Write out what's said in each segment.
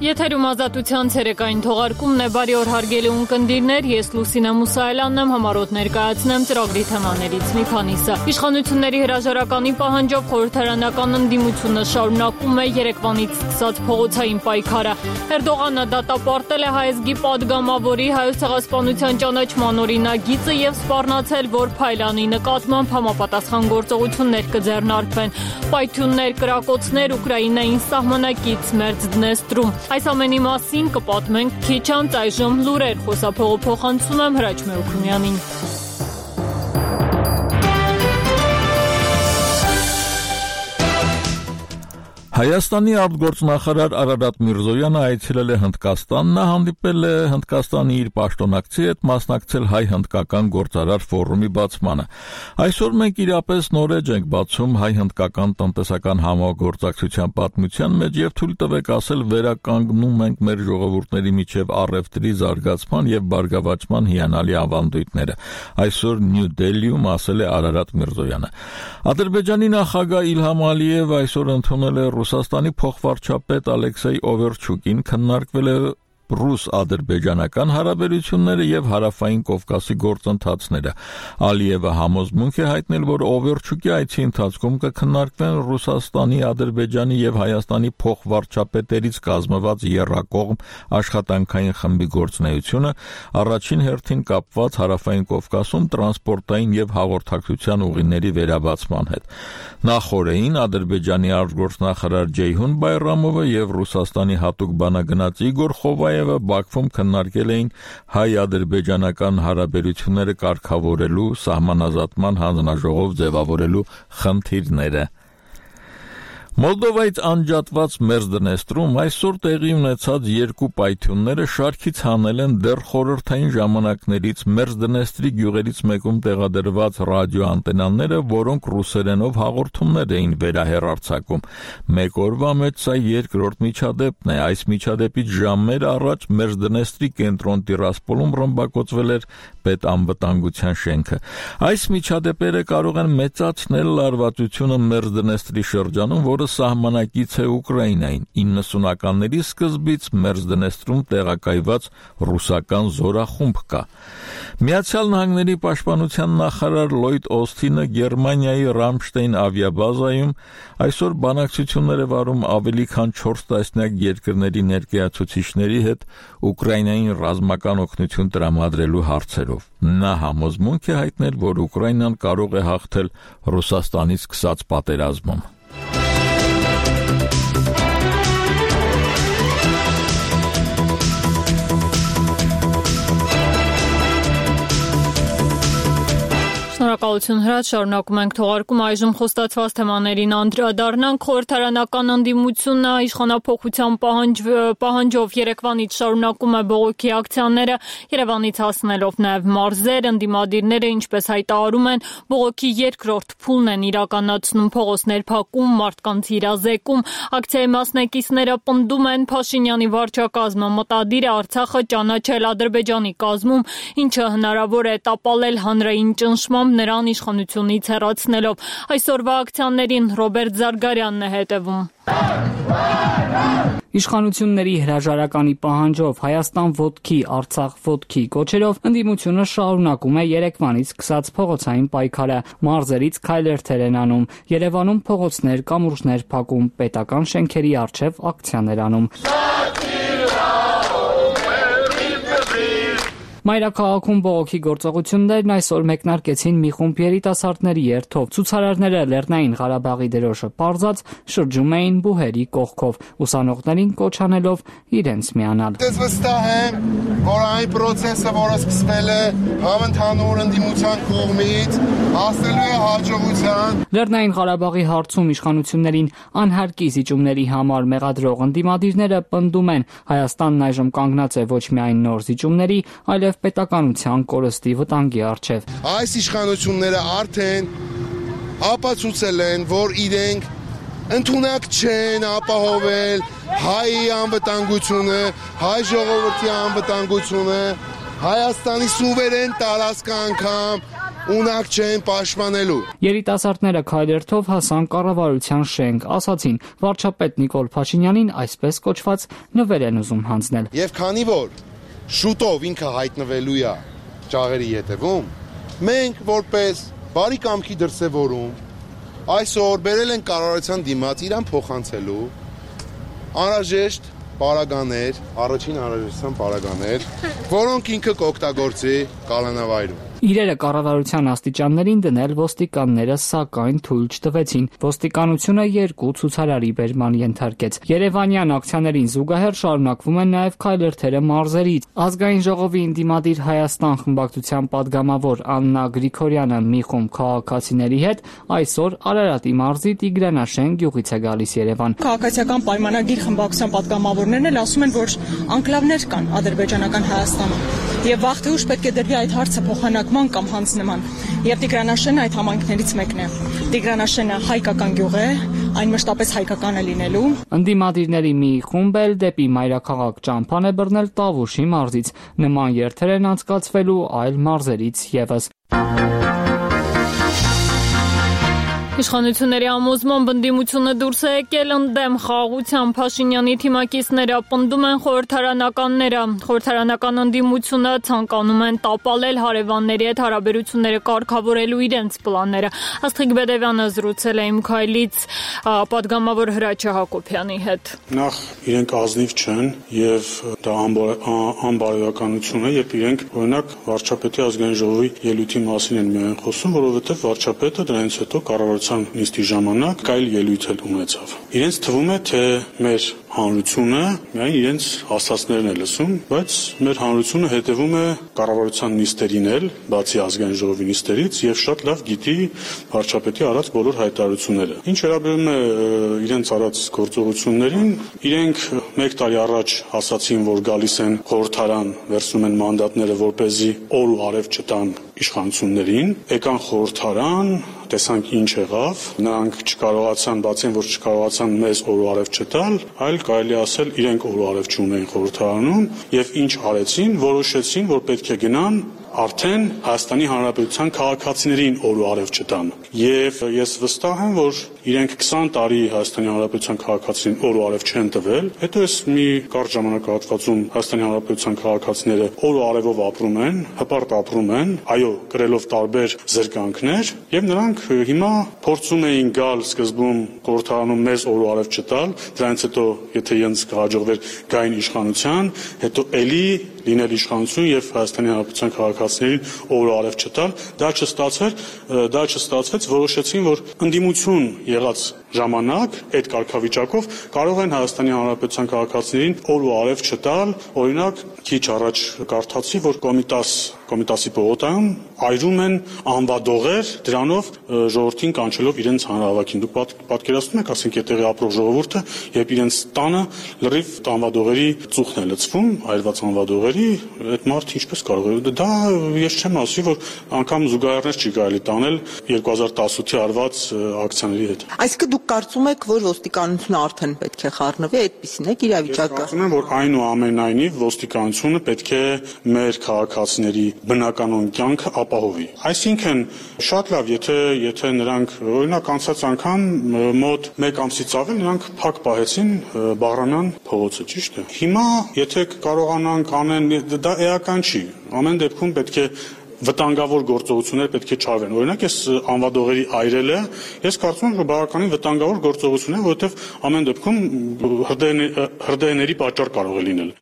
Եթերում ազատության ցերեկային թողարկումն է, բարի օր հարգելի ունկնդիրներ, ես Լուսինե Մուսայելյանն եմ, համառոտ ներկայացնեմ ծրագրի թեմաներից մի քանիսը։ Իշխանությունների հրաժարականի պահանջով խորհրդարանական ընդդիմությունը շարունակում է երեկվանից սկսած փողոցային պայքարը։ Էրդողանը դատապարտել է հայազգի падգամավորի Հայոց ցեղասպանության ճանաչման օրինագիծը եւ սպառնացել, որ Փայլյանի նկատմամբ համապատասխան գործողություններ կձեռնարկվեն։ Պայթյուններ, կրակոցներ Ուկրաինային սահմանակից մերձ Դնեստրում։ Այս ամենի մասին կպատմենք քիչ անց, այժմ լուրեր, խոսափողը փոխանցում եմ Հրաչ Մելքումյանին։ Հայաստանի արտգործնախարար Արարատ Միրզոյանը այցելել է Հնդկաստան, նա հանդիպել է Հնդկաստանի իր պաշտոնակցի հետ, մասնակցել հայ-հնդկական գործարար ֆորումի բացմանը։ Այսօր մենք իրապես նորեջ ենք բացում հայ-հնդկական տնտեսական համագործակցության պատմության մեջ եւ թույլ տվեք ասել վերականգնում ենք մեր ժողովուրդների միջև առևտրի զարգացման եւ բարգավաճման հիանալի ավանդույթները։ Այսօր Նյու Դելիում ասել է Արարատ Միրզոյանը։ Ադրբեջանի նախագահ Իլհամ Ալիևը այսօր ընդունել է Ռուսաստանի փոխվարչապետ Ալեքսեյ Օվերչուկին, քննարկվել է ռուս-ադրբեջանական հարաբերությունները եւ հարավային Կովկասի գործընթացները։ Ալիևը համոզմունք է հայտնել, որ Օվերչուկի այցի ընթացքում կքննարկվեն Ռուսաստանի, Ադրբեջանի եւ Հայաստանի փոխվարչապետերից կազմված եռակողմ աշխատանքային խմբի գործունեությունը, առաջին հերթին կապված հարավային Կովկասում տրանսպորտային եւ հաղորդակցության ուղիների վերաբացման հետ։ Նախորդին Ադրբեջանի արտգործնախարար Ջեյհուն Բայրամովը եւ Ռուսաստանի հատուկ բանագնաց Իգոր Խովայևը Բաքվում քննարկել էին հայ-ադրբեջանական հարաբերությունները կարգավորելու, սահմանազատման հանձնաժողով ձևավորելու խնդիրները։ Մոլդովայից անջատված Մերձդնեստրում այսօր տեղի ունեցած երկու պայթյունները շարքից հանել են դեռ խորհրդային ժամանակներից Մերձդնեստրի գյուղերից մեկում տեղադրված ռադիոանտենաները, որոնք ռուսերենով հաղորդումներ էին վերահեռարձակում։ Մեկ օրվա մեջ սա երկրորդ միջադեպն է։ Այս միջադեպից ժամեր առաջ Մերձդնեստրի կենտրոն Տիրասպոլում ռմբակոծվել էր պետանվտանգության շենքը։ Այս միջադեպերը կարող են մեծացնել լարվածությունը Մերձդնեստրի շրջանում, որը սահմանակից է Ուկրաինային։ 90-ականների սկզբից Մերձդնեստրում տեղակայված ռուսական զորախումբ կա։ Միացյալ Նահանգների պաշտպանության նախարար Լոյդ Օսթինը Գերմանիայի Ռամշտեյն ավիաբազայում այսօր բանակցություններ է վարում ավելի քան 4 տասնյակ երկրների ներկայացուցիչների հետ Ուկրաինային ռազմական օգնություն տրամադրելու հարցերով։ Նա համոզմունք է հայտնել, որ Ուկրաինան կարող է հաղթել Ռուսաստանից սկսած պատերազմում։ Շնորհակալություն Հրաչ, շարունակում ենք թողարկումը, այժմ խոստացված թեմաներին անդրադառնանք։ Խորհրդարանական ընդդիմությունը իշխանափոխության պահանջով երեկվանից շարունակում է բողոքի ակցիաները, Երևանից հասնելով նաև մարզեր, ընդդիմադիրները, ինչպես հայտարարում են, բողոքի երկրորդ փուլն են իրականացնում, փողոցներ փակում, մարդկանց իրազեկում։ Ակցիայի մասնակիցները պնդում են Փաշինյանի վարչակազմը մտադիր է Արցախը ճանաչել Ադրբեջանի կազմում, ինչը հնարավոր է տապալել հանրային ճնշմամբ նրան իշխանությունից հեռացնելով։ Այսօրվա ակցիաներին Ռոբերտ Զարգարյանն է հետևում։ Իշխանությունների հրաժարականի պահանջով Հայաստան ոտքի, Արցախ ոտքի կոչերով ընդդիմությունը շարունակում է երեկվանից սկսած փողոցային պայքարը, մարզերից քայլերթեր են անում, Երևանում փողոցներ, կամուրջներ փակում, պետական շենքերի առջև ակցիաներ անում։ Մայրաքաղաքում բողոքի գործողություններն այսօր մեկնարկեցին մի խումբ երիտասարդների երթով։ Ցուցարարները Լեռնային Ղարաբաղի դրոշը պարզած շրջում էին բուհերի կողքով, ուսանողներին կոչ անելով իրենց միանալ։ Ես վստահ եմ, որ այն process-ը, որը սկսվել է համընդհանուր ընդդիմության կողմից, հասնելու է հաջողության։ Լեռնային Ղարաբաղի հարցում իշխանություններին անհարկի զիջումների համար մեղադրող ընդդիմադիրները պնդում են, Հայաստանն այժմ կանգնած է ոչ միայն նոր զիջումների, այլև պետականության կորստի վտանգի առջև։ Այս իշխանությունները արդեն ապացուցել են, որ իրենք ընդունակ չեն ապահովել հայի անվտանգությունը, հայ ժողովրդի անվտանգությունը, Հայաստանի սուվերեն տարածքը անգամ ունակ չեն պաշտպանելու։ Երիտասարդները քայլերթով հասան կառավարության շենք, ասացին վարչապետ Նիկոլ Փաշինյանին այսպես կոչված նվեր են ուզում հանձնել։ Եվ քանի որ շուտով ինքը հայտնվելու է ճաղերի ետևում, մենք որպես բարի կամքի դրսևորում այսօր բերել են կառավարության դիմաց իրան փոխանցելու անհրաժեշտ պարագաներ, առաջին անհրաժեշտության պարագաներ, որոնք ինքը կօգտագործի կալանավայրում։ Իրերը կառավարության աստիճաններին դնել ոստիկանները սակայն թույլ չտվեցին։ Ոստիկանությունը 2 ցուցարարի բերման ենթարկեց։ Երևանյան ակցիաներին զուգահեռ շարունակվում են նաև քայլերթերը մարզերից։ Ազգային ժողովի ընդդիմադիր Հայաստան խմբակցության падգամավոր Աննա Գրիգորյանը մի խումբ քաղաքացիների հետ այսօր Արարատի մարզի Տիգրանաշեն գյուղից է գալիս Երևան։ Քաղաքացիական պայմանագիր խմբակցության падգամավորներն էլ ասում են, որ անկլավներ կան ադրբեջանական Հայաստանում եւ վաղ թե ուշ պետք է դրվի այդ հարցը փոխանակման կամ հանձնման։ Եվ Տիգրանաշենը այդ համայնքներից մեկն է։ Տիգրանաշենը հայկական գյուղ է, այն մշտապես հայկական է լինելու։ Ընդդիմադիրների մի խումբ էլ դեպի մայրաքաղաք ճամփան է բռնել Տավուշի մարզից։ Նման երթեր են անցկացվելու այլ մարզերից եւս։ Իշխանությունների համոզմամբ ընդդիմությունը դուրս է եկել ընդդեմ խաղաղության Փաշինյանի թիմակիցները պնդում են խորհրդարանականները։ Խորհրդարանական ընդդիմությունը ցանկանում են տապալել հարևանների հետ հարաբերությունները կարգավորելու իրենց պլանները։ Աստղիկ Բեդևյանը զրուցել է Իմ քայլից падգամավոր Հրաչյա Հակոբյանի հետ։ Նախ իրենք ազնիվ չեն եւ դա անբարոյականություն է, երբ իրենք օրինակ վարչապետի ազգային ժողովի ելույթի մասին են միայն խոսում, որովհետեւ վարչապետը դրանից հետո կառավարության նիստի ժամանակ այլ ելույթ էլ ունեցավ։ Իրենց թվում է, թե մեր հանրությունը միայն իրենց ասածներն է լսում, բայց մեր հանրությունը հետևում է կառավարության նիստերին էլ, բացի ազգային ժողովի նիստերից, եւ շատ լավ գիտի վարչապետի արած բոլոր հայտարարությունները։ Ինչ վերաբերում է իրենց արած գործողություններին, իրենք 1 տարի առաջ ասացին, որ գալիս են խորհրդարան, վերցնում են մանդատները, որպեսզի օր ու արև չտան իշխանություններին, եկան խորհրդարան, տեսանք ինչ եղավ, նրանք չկարողացան, բացի որ չկարողացան մեզ օր ու արև չտալ, այլ կարելի ասել իրենք օր ու արև չունեին խորհրդարանում եւ ինչ արեցին, որոշեցին, որ պետք է գնան արդեն Հայաստանի Հանրապետության քաղաքացիներին օր ու արև չտան։ Եվ ես վստահ եմ, որ իրենք 20 տարի Հայաստանի Հանրապետության քաղաքացիներին օր ու արև չեն տվել, հետո ես մի կարճ ժամանակահատվածում Հայաստանի Հանրապետության քաղաքացիները օր ու արևով ապրում են, հպարտ ապրում են, այո, կրելով տարբեր զրկանքներ, եւ նրանք հիմա փորձում էին գալ սկզբում խորհրդարանում մեզ օր ու արև չտալ, դրանից հետո եթե իրենց կհաջողվեր գային իշխանության, հետո էլի լինել իշխանություն եւ Հայաստանի Հանրապետության քաղաքացիներին օր ու արև չտալ, դա չստացվեց, որոշեցին, որ ընդդիմություն եղած ժամանակ այդ կարգավիճակով կարող են Հայաստանի Հանրապետության քաղաքացիներին օր ու արև չտալ, օրինակ քիչ առաջ կարդացի, որ Կոմիտասի պողոտայում այրում են անվադողեր, դրանով ժողովրդին կանչելով իրենց հանրահավաքին։ Դուք պատկերացնում եք, ասենք այդտեղի ապրող ժողովուրդը, երբ իրենց տանը լրիվ անվադողերի ծուխն է լցվում, այրված անվադողերի, այդ մարդը ինչպես կարող է։ Դա ես չեմ ասի, որ անգամ զուգահեռներ չի կարելի տանել 2018-ի արված ակցիաների հետ։ Այսինքն դուք կարծում եք, որ ոստիկանությունը արդեն պետք է խառնվի, այդպիսին է իրավիճակը։ Ես կարծում եմ, որ այնուամենայնիվ ոստիկանությունը պետք է մեր քաղաքացիների բնականon կյանքը ապահովի։ Այսինքն շատ լավ, եթե նրանք օրինակ անցած անգամ մոտ 1 ամսից ավել նրանք փակ պահեցին Բաղրամյան փողոցը, ճիշտ է։ Հիմա եթե կարողանանք անեն, դա էական չի։ Ամեն դեպքում պետք է վտանգավոր գործողություններ պետք է չարվեն։ Օրինակ ես անվադողերի այրելը, ես կարծում եմ, որ բավականին վտանգավոր գործողություն է, որովհետև ամեն դեպքում հրդեհների պատճառ կարող է լինել։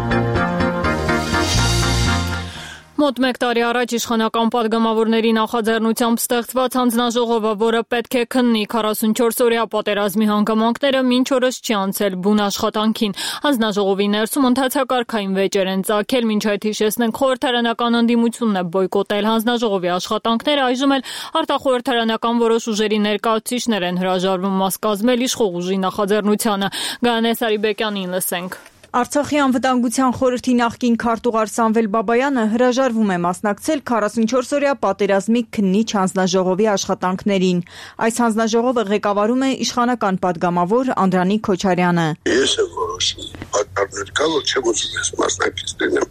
Մոտ 1 տարի առաջ իշխանական падգամավորների նախաձեռնությամբ ստեղծված հանձնաժողովը, որը պետք է քննի 44-օրյա պատերազմի հանգամանքները, մինչ օրս չի անցել բուն աշխատանքին։ Հանձնաժողովի ներսում ընթացակարգային վեճեր են ծագել, մինչ այդ հիշեցնենք խորհրդարանական ընդդիմությունն է բոյկոտել հանձնաժողովի աշխատանքները, այժմ էլ արտախորհրդարանական որոշ ուժերի ներկայացուցիչներ են հրաժարվում մաս կազմել իշխող ուժի նախաձեռնությանը։ Գայանե Սարիբեկյանին լսենք։ Արցախի անվտանգության խորհրդի նախկին քարտուղար Սամվել Բաբայանը հրաժարվում է մասնակցել 44-օրյա պատերազմի քննիչ հանձնաժողովի աշխատանքներին։ Այս հանձնաժողովը ղեկավարում է իշխանական падգամավոր Անդրանիկ Քոչարյանը։ Ես եմ որոշում, պատճառներ կա, որ չեմ ուզում ես մասնակից լինեմ։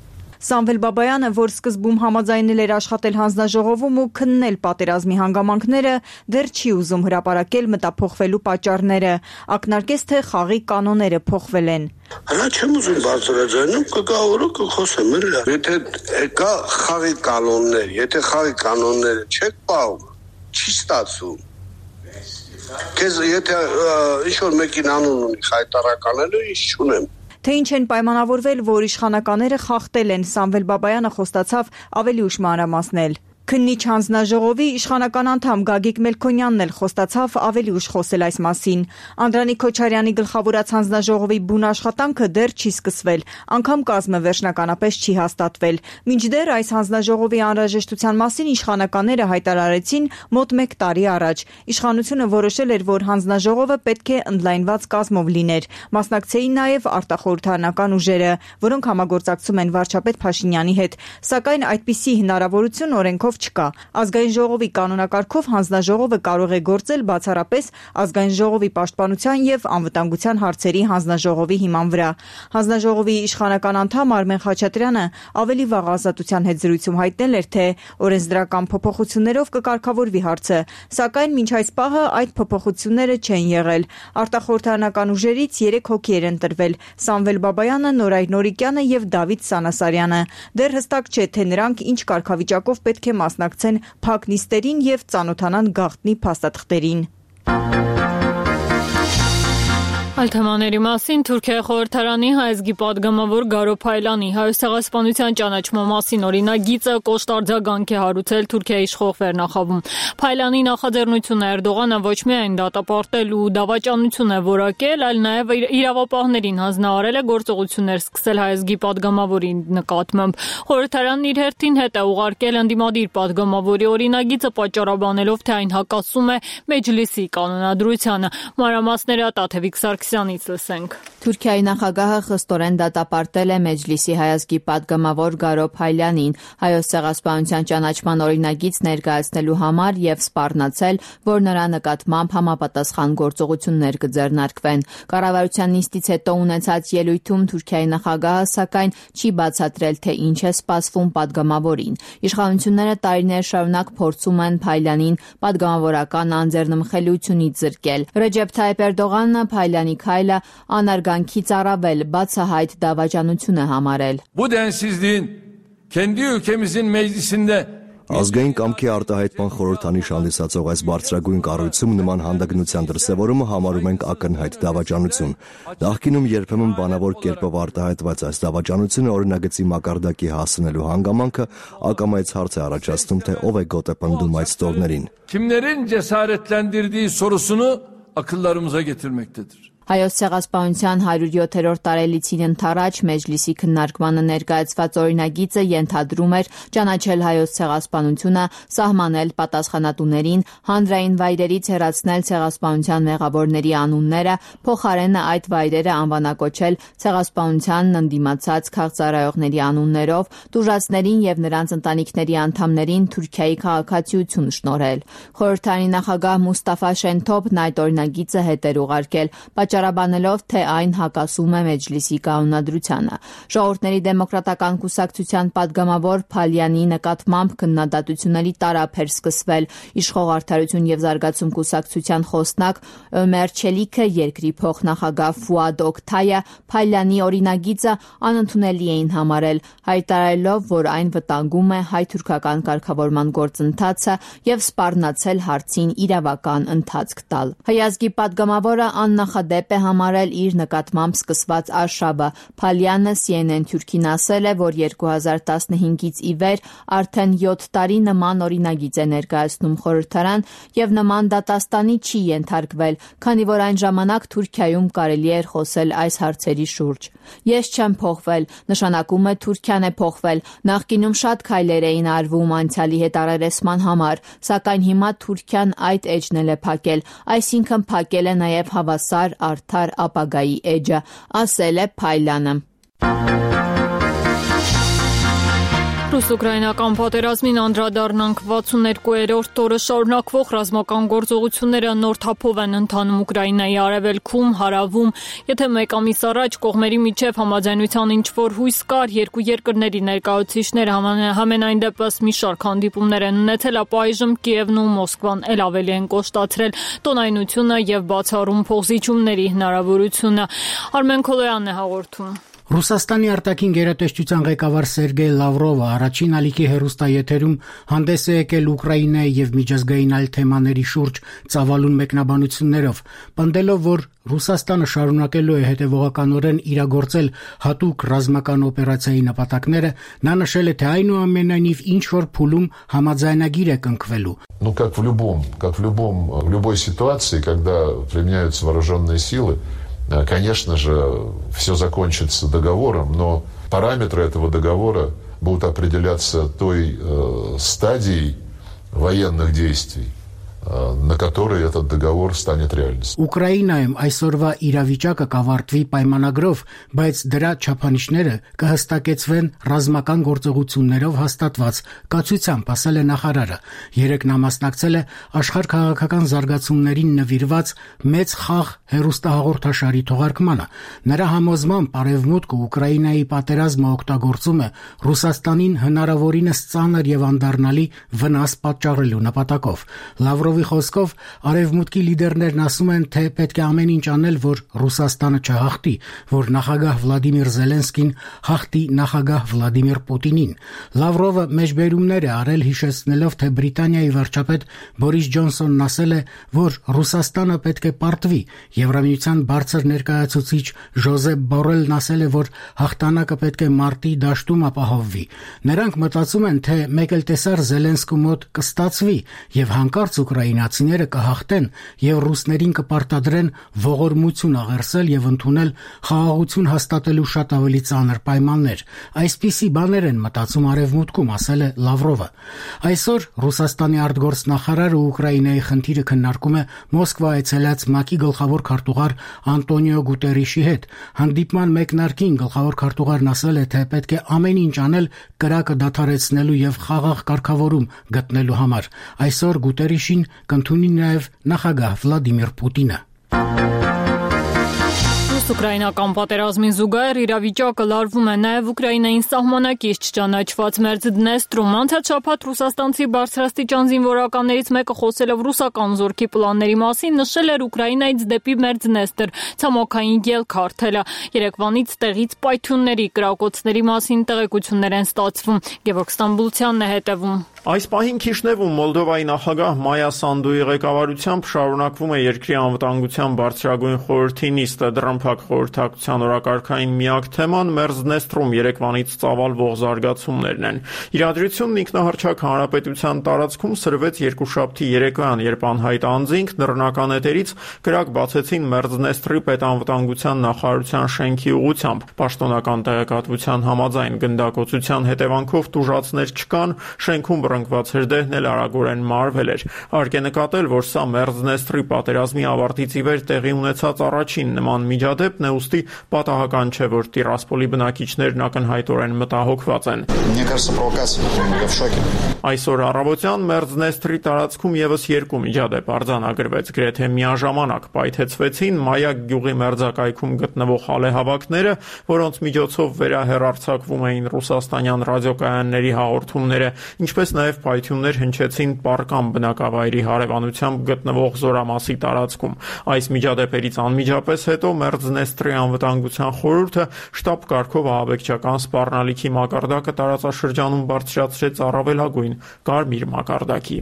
Սամվել Բաբայանը, որ սկզբում համաձայնել էր աշխատել հանձնաժողովում ու քննել պատերազմի հանգամանքները, դեռ չի ուզում հրապարակել մտափոխվելու պատճառները, ակնարկեց, թե խաղի կանոնները փոխվել են։ Հələ չեմ ուզում բարձրաձայնում, կգա օրը կխոսեմ, էլի։ Եթե կա խաղի կանոններ, եթե խաղի կանոնները չեք պահում, չի ստացվում։ Քեզ եթե ինչ-որ մեկին անուն ունի խայտարականելու, ինչ չունեմ։ Թե ինչ են պայմանավորվել, որ իշխանականները խախտել են, Սամվել Բաբայանը խոստացավ ավելի ուշ մանրամասնել։ Քննիչ հանձնաժողովի իշխանական անդամ Գագիկ Մելքոնյանն էլ խոստացավ ավելի ուշ խոսել այս մասին։ Անդրանիկ Քոչարյանի գլխավորած հանձնաժողովի բուն աշխատանքը դեռ չի սկսվել, անգամ կազմը վերջնականապես չի հաստատվել։ Մինչդեռ այս հանձնաժողովի անհրաժեշտության մասին իշխանականները հայտարարեցին մոտ 1 տարի առաջ։ Իշխանությունը որոշել էր, որ հանձնաժողովը պետք է ընդլայնված կազմով լիներ։ Մասնակցեին նաև արտախորհրդարանական ուժերը, որոնք համագործակցում են վարչապետ Փաշինյանի հետ, սակայն այդպիսի հնարավորություն օրենքով չկա։ Ազգային ժողովի կանոնակարգով հանձնաժողովը կարող է գործել բացառապես ազգային ժողովի պաշտպանության եւ անվտանգության հարցերի հանձնաժողովի հիման վրա։ Հանձնաժողովի իշխանական անդամ Արմեն Խաչատրյանը ավելի վաղ Ազատության հետ զրույցում հայտնել էր, թե օրենսդրական փոփոխություններով կկարգավորվի հարցը, սակայն մինչ այս պահը այդ փոփոխությունները չեն եղել։ Արտախորհրդարանական ուժերից 3 հոգի էր ընտրվել՝ Սամվել Բաբայանը, Նորայր Նորիկյանը եւ Դավիթ Սանասարյանը։ Դեռ հստակ չէ, թե նրանք ինչ կարգավիճակով պետք է մասնակցեն փակ նիստերին եւ ծանոթանան գաղտնի փաստաթղթերին։ Այլ թեմաների մասին Թուրքիայի խորհրդարանի հայազգի պատգամավոր Գարո Փայլանի հայոց ցեղասպանության ճանաչման մասին օրինագիծը կոշտ արձագանք է հարուցել Թուրքիայի իշխող վերնախավում։ Փայլանի նախաձեռնությունը Էրդողանը ոչ միայն դատապարտել ու դավաճանություն է որակել, այլ նաև իրավապահներին հանձնարարել է գործողություններ սկսել հայազգի պատգամավորի նկատմամբ։ Խորհրդարանն իր հերթին հետ է ուղարկել ընդդիմադիր պատգամավորի օրինագիծը պատճառաբանելով, թե այն հակասում է Մեջլիսի կանոնադրությանը։ Մանրամասները Տաթևիկ Սարգսյանից լսենք։ Թուրքիայի նախագահը խստորեն դատապարտել է Մեջլիսի հայազգի պատգամավոր Գարո Փայլյանին հայոց ցեղասպանության ճանաչման օրինագիծ ներկայացնելու համար եւ սպառնացել, որ նրա նկատմամբ համապատասխան գործողություններ կձեռնարկվեն։ Կառավարության նիստից հետո ունեցած ելույթում Թուրքիայի նախագահը սակայն չի բացատրել, թե ինչ է սպասվում պատգամավորին։ Իշխանությունները տարիներ շարունակ փորձում են Փայլյանին պատգամավորական անձեռնմխելիությունից զրկել։ Ռեջեփ Թայիփ Էրդողանը Փայլյանի քայլը անարգանքից առավել բացահայտ դավաճանություն է համարել։ Bu densizliğin kendi ülkemizin meclisinde Ազգային կամքի արտահայտման խորհրդանիշ հանդիսացող այս բարձրագույն կառույցում նման հանդգնության դրսևորումը համարում ենք ակնհայտ դավաճանություն։ Նախկինում երբեմն բանավոր կերպով արտահայտված այս դավաճանությունը օրինագծի մակարդակի հասնելու հանգամանքը ակամայից հարց է առաջացնում, թե ով է գոտե պնդում այդ ստորներին։ Kimlerin cesaretlendirdiği sorusunu akıllarımıza getirmektedir. Հայոց ցեղասպանության 107-րդ տարելիցին ընթառաջ Մեջլիսի քննարկմանը ներկայացված օրինագիծը ենթադրում էր ճանաչել հայոց ցեղասպանությունը, սահմանել պատասխանատուներին, հանրային վայրերից հեռացնել ցեղասպանության մեղավորների անունները, փոխարենը այդ վայրերը անվանակոչել ցեղասպանությանն ընդդիմացած քաղծառայողների անուններով, տուժածներին եւ նրանց ընտանիքների անդամներին Թուրքիայի քաղաքացիություն շնորհել։ Խորհրդարանի նախագահ Մուստաֆա Շենթոփն այդ օրինագիծը հետ էր ուղարկել, պատճառաբանելով, թե այն հակասում է Մեջլիսի կանոնադրությանը։ Ժողովուրդների դեմոկրատական կուսակցության պատգամավոր Փալյանի նկատմամբ քննադատությունների տարափ էր սկսվել։ Իշխող Արդարություն եւ Զարգացում կուսակցության խոսնակ Ömer Çelikը, երկրի փոխնախագահ Ֆուադ Օկթայը Փալյանի օրինագիծը անընդունելի էին համարել, հայտարարելով, որ այն վտանգում է հայ-թուրքական կարգավորման գործընթացը եւ սպառնացել հարցին իրավական ընթացք տալ։ Հայազգի պատգամավորը աննախադեպ է համարել իր նկատմամբ սկսված արշավը։ Փալյանը CNN Թուրքին ասել է, որ 2015-ից ի վեր արդեն 7 տարի նման օրինագիծ է ներկայացնում խորհրդարան եւ նման դատաստանի չի ենթարկվել, քանի որ այն ժամանակ Թուրքիայում կարելի էր խոսել այս հարցերի շուրջ։ Ես չեմ փոխվել, նշանակում է Թուրքիան է փոխվել։ Նախկինում շատ քայլեր էին արվում անցյալի հետ առերեսման համար, սակայն հիմա Թուրքիան այդ էջն է փակել, այսինքն փակել է նաեւ հավասար արդար ապագայի էջը, ասել է Փայլյանը։ Ռուս-ուկրաինական պատերազմին անդրադառնանք 62-րդ օրը շարունակվող ռազմական գործողությունները նոր թափով են ընթանում Ուկրաինայի արևելքում, հարավում, եթե մեկ ամիս առաջ կողմերի միջև համաձայնության ինչ-որ հույս կար, երկու երկրների ներկայացուցիչները համենայն դեպս մի շարք հանդիպումներ են ունեցել, ապա այժմ Կիևն ու Մոսկվան էլ ավելի են կոշտացրել տոնայնությունը եւ բացառում փոխզիջումների հնարավորությունը։ Արմեն Քոլոյանն է հաղորդում։ Ռուսաստանի արտաքին գերատեսչության ղեկավար Սերգեյ Լավրովը առաջին ալիքի հեռուստաեթերում հանդես է եկել Ուկրաինայի եւ միջազգային այլ թեմաների շուրջ ծավալուն մեկնաբանություններով, պնդելով, որ Ռուսաստանը շարունակելու է հետևողականորեն իրագործել հատուկ ռազմական օպերացիայի նպատակները, նա նշել է, թե այնուամենայնիվ ինչ-որ փուլում համաձայնագիր է կնքվելու։ В любой ситуации, когда применяются вооруженные силы, конечно же, все закончится договором, но параметры этого договора будут определяться той стадией военных действий, на которой этот договор станет реальностью. Ուկրաինայում այսօրվա իրավիճակը կավարտվի պայմանագրով, բայց դրա չափանիշները կհստակեցվեն ռազմական գործողություններով հաստատված կացությամբ, ասել է նախարարը։ Երեկ նա մասնակցել է աշխարհ քաղաքական զարգացումներին նվիրված մեծ խաղ հեռուստահաղորդաշարի թողարկմանը։ Նրա համոզմամբ Արևմուտքը Ուկրաինայի պատերազմը օգտագործում է Ռուսաստանին հնարավորինս ծանր եւ անդառնալի վնաս պատճառելու նպատակով։ Լավրովի խոսքով Արևմուտքի լիդերներն ասում են, թե պետք է ամեն ինչ անել, որ Ռուսաստանը չհաղթի, որ նախագահ Վլադիմիր Զելենսկին հաղթի նախագահ Վլադիմիր Պուտինին։ Լավրովը մեջբերումներ է արել, հիշեցնելով, թե Բրիտանիայի վարչապետ Բորիս Ջոնսոնն ասել է, որ Ռուսաստանը պետք է պարտվի։ Եվրամիության բարձր ներկայացուցիչ Ժոզեփ Բորելն ասել է, որ հաղթանակը պետք է մարտի դաշտում ապահովվի։ Նրանք մտածում են, թե մեկ էլ տեսար Զելենսկու մոտ կստացվի եւ հանկարծ ուկրաինացիները կհաղթեն եւ ռուսներին կպարտադրեն ողորմություն աղերսել եւ ընդունել խաղաղություն հաստատելու շատ ավելի ծանր պայմաններ։ Այսպիսի բաներ են մտածում Արևմուտքում, ասել է Լավրովը։ Այսօր Ռուսաստանի արտգործնախարարը Ուկրաինայի խնդիրը քննարկում է Մոսկվա այցելած ՄԱԿ-ի գլխավոր քարտուղար Անտոնիո Գուտերիշի հետ։ Հանդիպման մեկնարկին գլխավոր քարտուղարն ասել է, թե պետք է ամեն ինչ անել կրակը դադարեցնելու եւ խաղաղ կարգավորում գտնելու համար։ Այսօր Գուտերիշին կընդունի նաև նախագահ Վլադիմիր Պուտինը։ Ռուս-ուկրաինական պատերազմին զուգահեռ իրավիճակը լարվում է նաև Ուկրաինային սահմանակից չճանաչված Մերձդնեստրում։ Անցած շաբաթ ռուսաստանցի բարձրաստիճան զինվորականներից մեկը խոսելով ռուսական զորքի պլանների մասին նշել էր Ուկրաինայից դեպի Մերձդնեստր ցամաքային ելք հարթելը։ Երեկվանից տեղից պայթյունների, կրակոցների մասին տեղեկություններ են ստացվում։ Գևորգ Ստամբուլցյանն է հետևում։ Այս պահին Քիշնևում Մոլդովայի նախագահ Մայա Սանդուի ղեկավարությամբ շարունակվում է երկրի անվտանգության բարձրագույն խորհրդի նիստը։ Դռնփակ խորհրդակցության օրակարգային միակ թեման Մերձդնեստրում երեկվանից ծավալվող զարգացումներն են։ Իրադրությունն ինքնահռչակ հանրապետության տարածքում սրվեց երկուշաբթի երեկոյան, երբ անհայտ անձինք նռնական էտերից կրակ բացեցին Մերձդնեստրի պետանվտանգության նախարարության շենքի ուղղությամբ։ Պաշտոնական տեղեկատվության համաձայն գնդակոծության հետևանքով տուժածներ չկան, շենքում ռնկված հրդեհն էլ արագորեն մարվել էր։ Հարկ է նկատել, որ սա Մերձդնեստրի պատերազմի ավարտից ի վեր տեղի ունեցած առաջին նման միջադեպն է, ուստի պատահական չէ, որ Տիրասպոլի բնակիչներն ակնհայտորեն մտահոգված են։ Այսօր առավոտյան Մերձդնեստրի տարածքում եւս երկու միջադեպ արձանագրվեց, գրեթե միաժամանակ պայթեցվեցին Մայակ գյուղի մերձակայքում գտնվող ալեհավաքները, որոնց միջոցով վերահեռարձակվում էին ռուսաստանյան ռադիոկայանների հաղորդումները, ինչպես նաև պայթյուններ հնչեցին Պարկամ բնակավայրի հարևանությամբ գտնվող Զորամասի տարածքում։ Այս միջադեպերից անմիջապես հետո Մերձդնեստրի անվտանգության խորհուրդը շտաբ կարգով ահաբեկչական սպառնալիքի մակարդակը տարածաշրջանում բարձրացրեց առավելագույն կարմիր մակարդակի։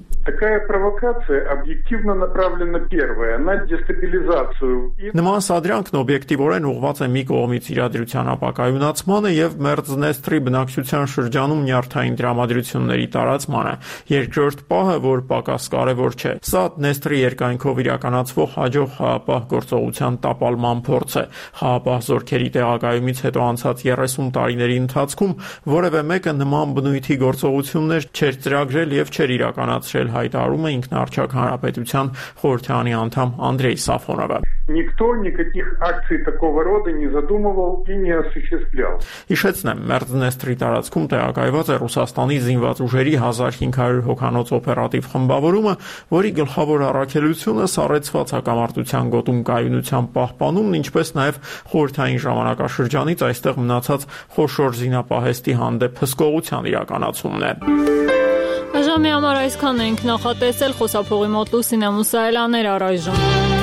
Նման սադրյանքն օբյեկտիվորեն ուղղված է մի կողմից իրադրության ապակայունացմանը եւ Մերձդնեստրի բնակչության շրջանում նյարդային տրամադրությունների տարածմանը։ Երկրորդ պահը, որ պակաս կարևոր չէ, սա Դնեստրի երկայնքով իրականացվող հաջող խաղապահ գործողության տապալման փորձ է։ Խաղապահ զորքերի տեղակայումից հետո անցած 30 տարիների ընթացքում որևէ մեկը նման բնույթի գործողություններ չէր չէր ծրագրել եւ չէր իրականացրել, հայտարարում է ինքնարչակ հանրապետության խորհրդարանի անդամ Անդրեյ Սաֆոնովը։ Никто никаких акций такого рода не задумывал и не осуществлял. Հիշեցնեմ, Մերձնեստրի տարածքում տեղակայված է Ռուսաստանի զինված ուժերի 1500 հոգանոց օպերատիվ խմբավորումը, որի գլխավոր առաքելությունը սառեցված հակամարտության գոտում կայունության պահպանումն, ինչպես նաև խորհրդային ժամանակաշրջանից այստեղ մնացած խոշոր զինապահեստի հանդեպ հսկողության իրականացումն է։ Ժամի համար այսքան ենք նախատեսել, խոսափողի մոտ Լուսինե Մուսայելյաներ առայժմ։